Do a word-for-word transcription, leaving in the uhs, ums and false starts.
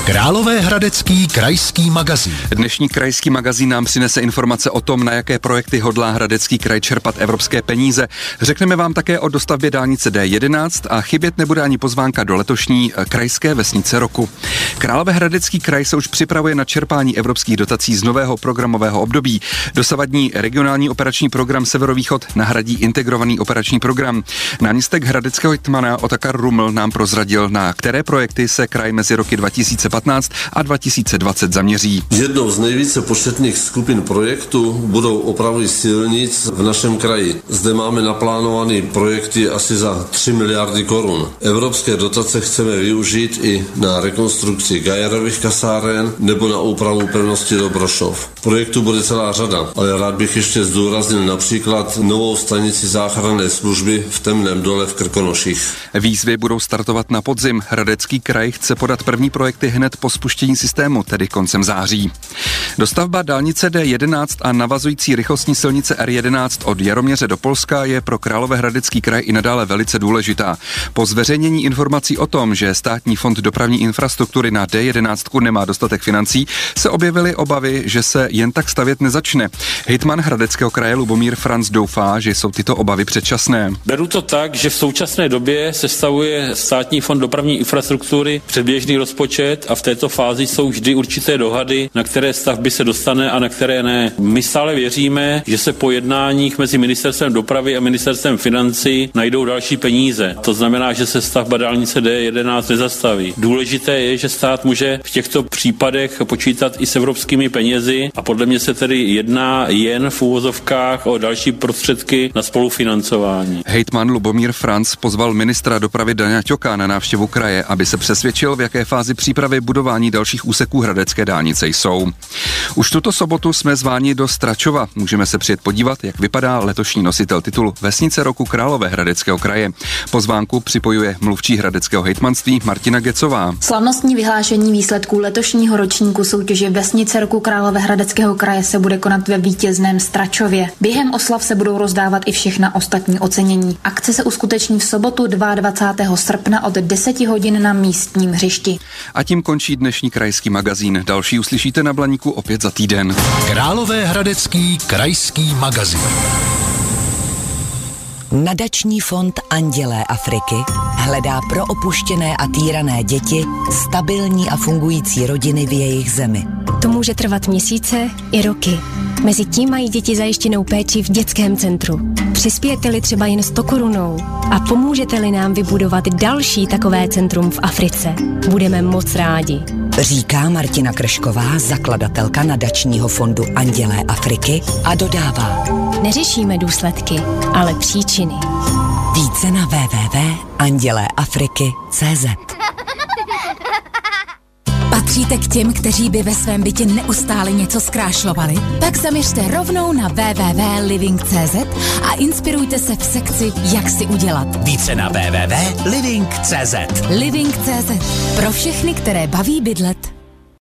Královéhradecký krajský magazín. Dnešní krajský magazín nám přinese informace o tom, na jaké projekty hodlá Hradecký kraj čerpat evropské peníze. Řekneme vám také o dostavbě dálnice D jedenáct a chybět nebude ani pozvánka do letošní krajské vesnice roku. Královéhradecký kraj se už připravuje na čerpání evropských dotací z nového programového období. Dosavadní regionální operační program Severovýchod nahradí integrovaný operační program. Náměstek hradeckého hejtmana Otakar Ruml nám prozradil, na které projekty se kraj mezi roky dva tisíce patnáct a dva tisíce dvacet zaměří. Jednou z nejvíce početných skupin projektů budou opravy silnic v našem kraji. Zde máme naplánované projekty asi za tři miliardy korun. Evropské dotace chceme využít i na rekonstrukci Gajerových kasáren nebo na úpravu pevnosti Dobrošov. Projektů bude celá řada, ale rád bych ještě zdůraznil například novou stanici záchranné služby v Temném dole v Krkonoších. Výzvy budou startovat na podzim. Hradecký kraj chce podat první projekty hned po spuštění systému, tedy koncem září. Dostavba dálnice D jedenáct a navazující rychlostní silnice R jedenáct od Jaroměře do Polska je pro Královéhradecký kraj i nadále velice důležitá. Po zveřejnění informací o tom, že Státní fond dopravní infrastruktury na D jedenáct nemá dostatek financí, se objevily obavy, že se jen tak stavět nezačne. Hejtman Hradeckého kraje Lubomír Franc doufá, že jsou tyto obavy předčasné. Beru to tak, že v současné době sestavuje Státní fond dopravní infrastruktury předběžný rozpočet a v této fázi jsou vždy určité dohady, na které stavby se dostane a na které ne. My stále věříme, že se po jednáních mezi ministerstvem dopravy a ministerstvem financí najdou další peníze. To znamená, že se stavba dálnice D jedenáct nezastaví. Důležité je, že stát může v těchto případech počítat i s evropskými penězi a podle mě se tedy jedná jen v úvozovkách o další prostředky na spolufinancování. Hejtman Lubomír Franc pozval ministra dopravy Dana Ťoka na návštěvu kraje, aby se přesvědčil, v jaké fázi přípravy budování dalších úseků hradecké dálnice jsou. Už tuto sobotu jsme zváni do Stračova. Můžeme se přijet podívat, jak vypadá letošní nositel titulu Vesnice roku Královéhradeckého kraje. Pozvánku připojuje mluvčí hradeckého hejtmanství Martina Gecová. Slavnostní vyhlášení výsledků letošního ročníku soutěže Vesnice roku Královéhradeckého kraje se bude konat ve vítězném Stračově. Během oslav se budou rozdávat i všechna ostatní ocenění. Akce se uskuteční v sobotu dvacátého druhého srpna od deseti hodin na místním hřišti. A tím končí dnešní krajský magazín. Další uslyšíte na Blaníku opět za týden. Královéhradecký krajský magazín. Nadační fond Andělé Afriky hledá pro opuštěné a týrané děti stabilní a fungující rodiny v jejich zemi. To může trvat měsíce i roky. Mezitím mají děti zajištěnou péči v dětském centru. Přispějete-li třeba jen sto korunou a pomůžete-li nám vybudovat další takové centrum v Africe, budeme moc rádi. Říká Martina Kršková, zakladatelka nadačního fondu Andělé Afriky a dodává: Neřešíme důsledky, ale příčiny. Více na w w w tečka andělé afriky tečka cé zet. Patříte k těm, kteří by ve svém bytě neustále něco zkrášlovali? Tak zaměřte rovnou na w w w tečka living tečka cé zet a inspirujte se v sekci Jak si udělat. Více na w w w tečka living tečka cé zet. living tečka cé zet. Pro všechny, které baví bydlet.